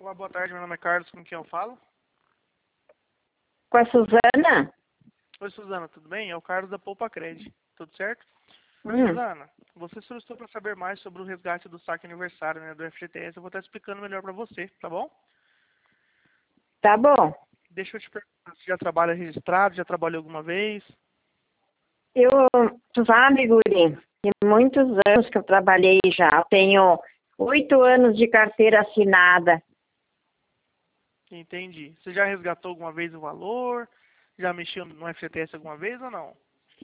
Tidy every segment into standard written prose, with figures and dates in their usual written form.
Olá, boa tarde, meu nome é Carlos, com quem eu falo? Com a Suzana? Oi, Suzana, tudo bem? É o Carlos da Poupa Cred, tudo certo? Hum, Suzana, você solicitou para saber mais sobre o resgate do saque aniversário, né, do FGTS. Eu vou estar explicando melhor para você, tá bom? tá bom. Deixa eu te perguntar, você já trabalha registrado, já trabalhou alguma vez? Tu sabe, guri, tem muitos anos que eu trabalhei já. Eu tenho 8 anos de carteira assinada. Entendi. Você já resgatou alguma vez o valor? Já mexeu no FGTS alguma vez ou não?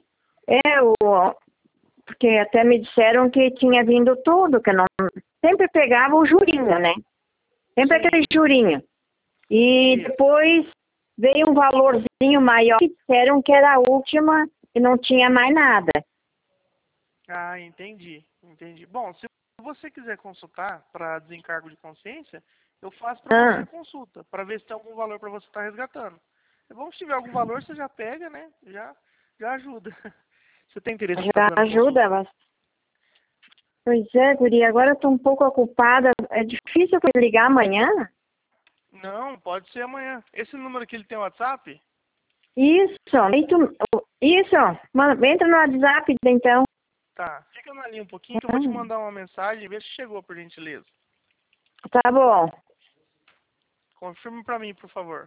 Porque até me disseram que tinha vindo tudo, que não sempre pegava o jurinho, né? Sempre Sim. aquele jurinho. E Isso. depois veio um valorzinho maior que disseram que era a última e não tinha mais nada. Ah, entendi. Bom, se você quiser consultar para desencargo de consciência, eu faço para você a Ah, consulta, para ver se tem algum valor para você estar resgatando. É bom, se tiver algum valor, você já pega, né? Já ajuda. Você tem interesse em estar já fazendo a ajuda, consulta? mas... Pois é, guri, agora eu tô um pouco ocupada. É difícil eu ligar amanhã? Não, pode ser amanhã. Esse número aqui, ele tem WhatsApp? Isso, entra no WhatsApp então. Tá. Fica na linha um pouquinho que eu vou te mandar uma mensagem e ver se chegou, por gentileza. Tá bom. Confirme para mim, por favor.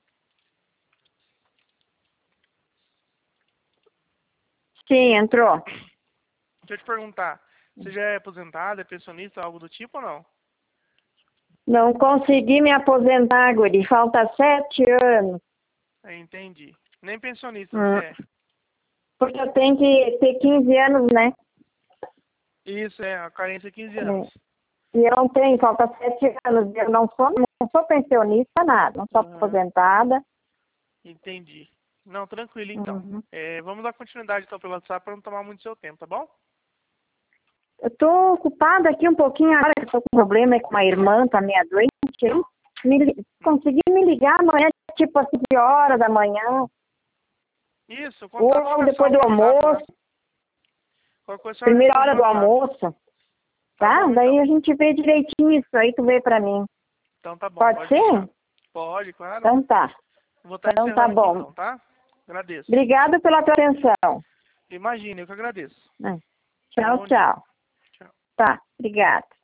Sim, entrou. Deixa eu te perguntar. Você já é aposentado, é pensionista, algo do tipo ou não? Não consegui me aposentar, guri. Falta 7 anos. Entendi. Nem pensionista você Hum, é. Porque eu tenho que ter 15 anos, né? Isso, a carência é 15 É. anos. E eu não tenho, falta 7 anos. Eu não sou pensionista, nada. Não sou Aham, aposentada. entendi. Não, tranquilo então. Uhum. Vamos dar continuidade então pelo WhatsApp para não tomar muito seu tempo, tá bom? Eu tô ocupada aqui um pouquinho agora, que eu tô com problema com a irmã, tá meia doente. hein? Consegui me ligar amanhã, tipo assim, de hora da manhã, Isso, o contato ou fica depois salvo do no WhatsApp lá. almoço, Qualquer coisa a senhora primeira responde hora no do WhatsApp. almoço, Tá tá? bom Daí então. a gente vê direitinho isso aí, tu vê pra mim. Então tá bom, Pode pode deixar. ser? Pode, claro. Então tá. Vou estar Então tá encerrando aqui bom. então, tá? Agradeço. Obrigado pela tua atenção. Imagina, eu que agradeço. Tchau, Bom dia. tchau. Tchau. Tá, obrigada.